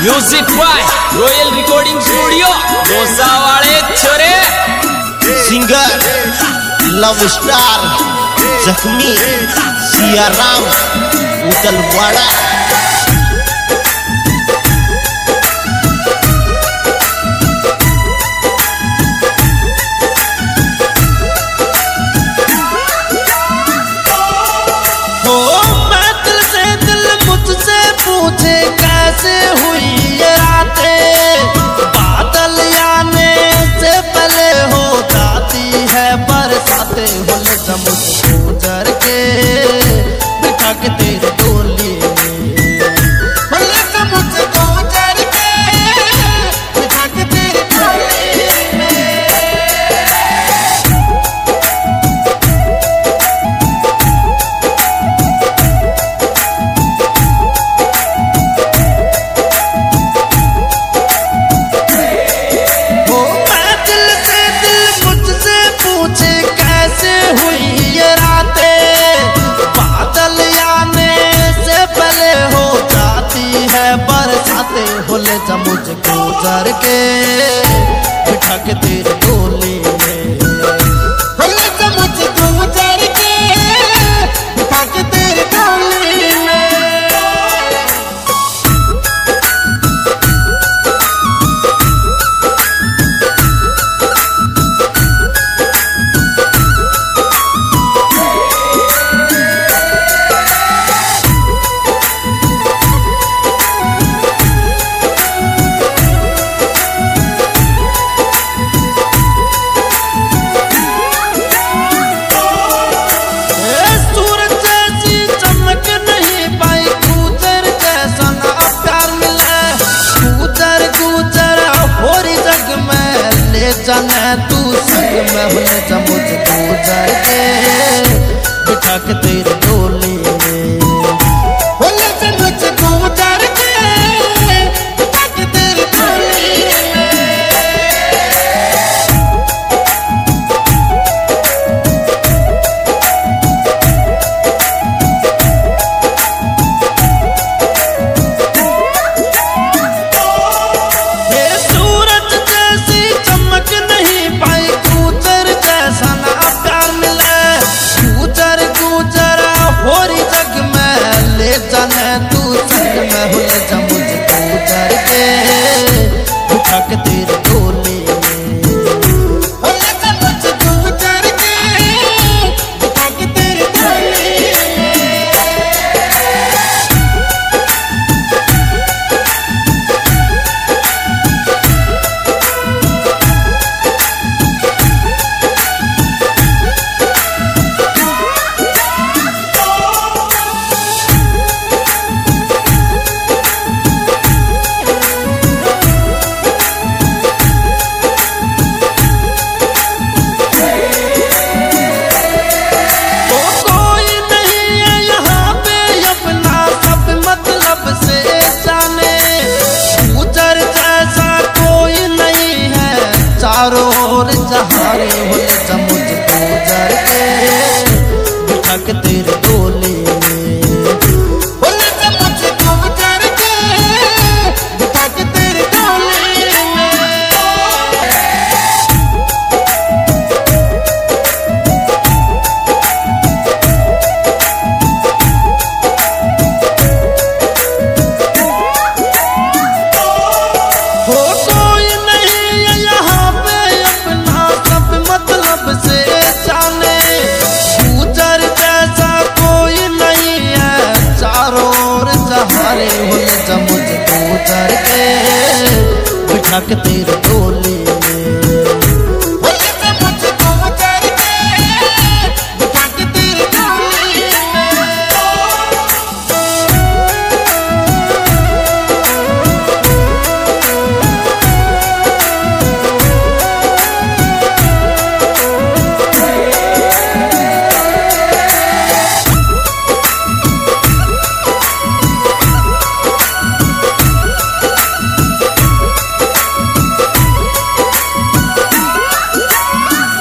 Music by royal recording studio गोसावाड़े छोरे। Singer love star जख्मी सियाराम उदलवाड़ा। पूछे कैसे हुई ये रातें, बादल आने से पहले हो जाती है बरसातें। होले समुद्र गुजर के बिठा के तेरे डोली में, होले समुद्र गुजर के बिठा के तेरे डोली में। होले समुद्र गुजर के बिठा के तेरे डोली में, होले समुद्र गुजर के बिठा के तेरे डोली में। जाने तू संग में, होले समुद्र गुजर के बिठा के तेरे डोली में, होले समुद्र गुजर के बिठा के तेरे डोली में। जाने तू संग में, होले समुद्र गुजर के बिठा के तेरे डोली में, होले समुद्र गुजर के बिठा के तेरे डोली में। चारों ओर जहारे होले समुद्र गुजर के बिठा के तेरे डोली में, होले समुद्र गुजर के बिठा के तेरे डोली में। होले समुद्र गुजर के बिठा के तेरे